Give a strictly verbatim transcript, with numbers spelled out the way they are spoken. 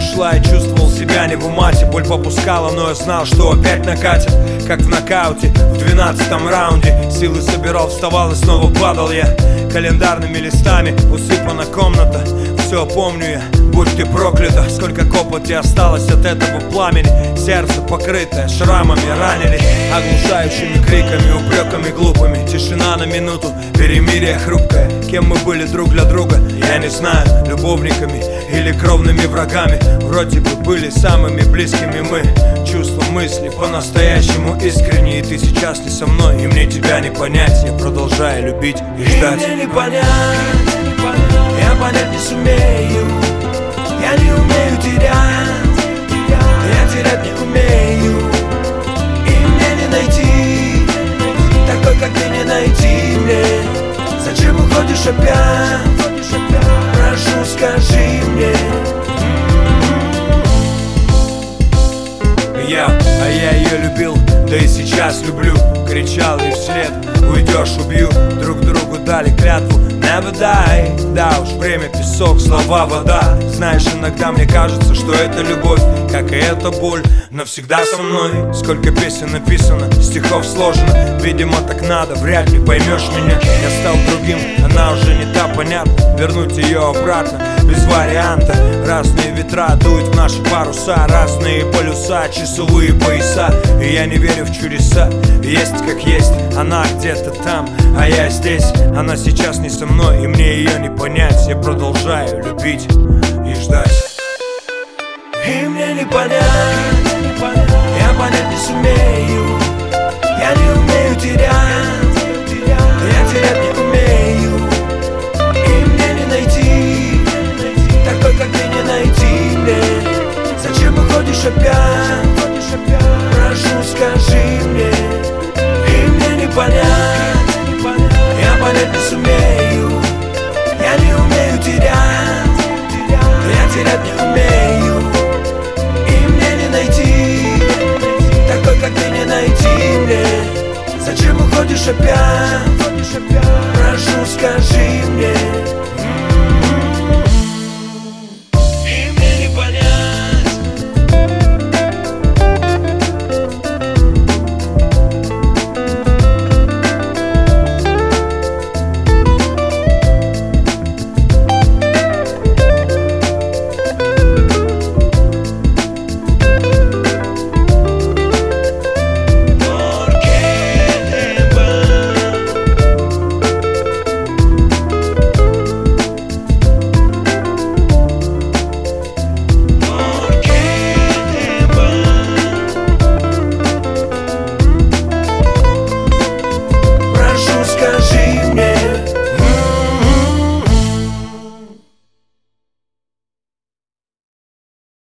шла, я чувствовал себя не в умате. Боль попускала, но я знал, что опять накатит. Как в нокауте в двенадцатом раунде. Силы собирал, вставал и снова падал я. Календарными листами усыпана комната. Все помню я, будь ты проклята. Сколько копоти осталось от этого пламени. Сердце покрытое шрамами ранили. Оглушающими криками, упреками глупыми. Тишина на минуту, перемирие хрупкое. Кем мы были друг для друга, я не знаю. Любовниками или кровными врагами. Вроде бы были самыми близкими мы. Чувства, мысли по-настоящему искренние. Ты сейчас не со мной, и мне тебя не понять. Я продолжаю любить и ждать. И мне не понять, я понять не сумею. Я не умею терять, я терять не умею. И мне не найти такой, как ты, не найти мне. Зачем уходишь опять? Прошу, скажи мне. Я, а я ее любил, да и сейчас люблю. Кричал ей вслед: уйдешь, убью. Друг другу дали клятву never die. Да уж, время песок, слова вода. Знаешь, иногда мне кажется, что это любовь, как и эта боль, навсегда со мной. Сколько песен написано, стихов сложено. Видимо, так надо, вряд ли поймешь меня. Я стал другим, она уже не та, понятно. Вернуть ее обратно без варианта. Разные ветра дуют в наши паруса. Разные полюса, часовые пояса. И я не верю в чудеса. Есть как есть, она где-то там, а я здесь. Она сейчас не со мной, и мне ее не понять. Я продолжаю любить и ждать. И мне не понять, я понять не сумею. Я не умею терять, я терять не умею. И мне не найти такой, как ты, не найти мне. Зачем уходишь опять? Прошу, скажи мне. И мне не понять, я понять не сумею. Я не умею терять, я терять не умею. И мне не найти такой, как ты, не найти мне. Зачем уходишь опять? Прошу, скажи мне.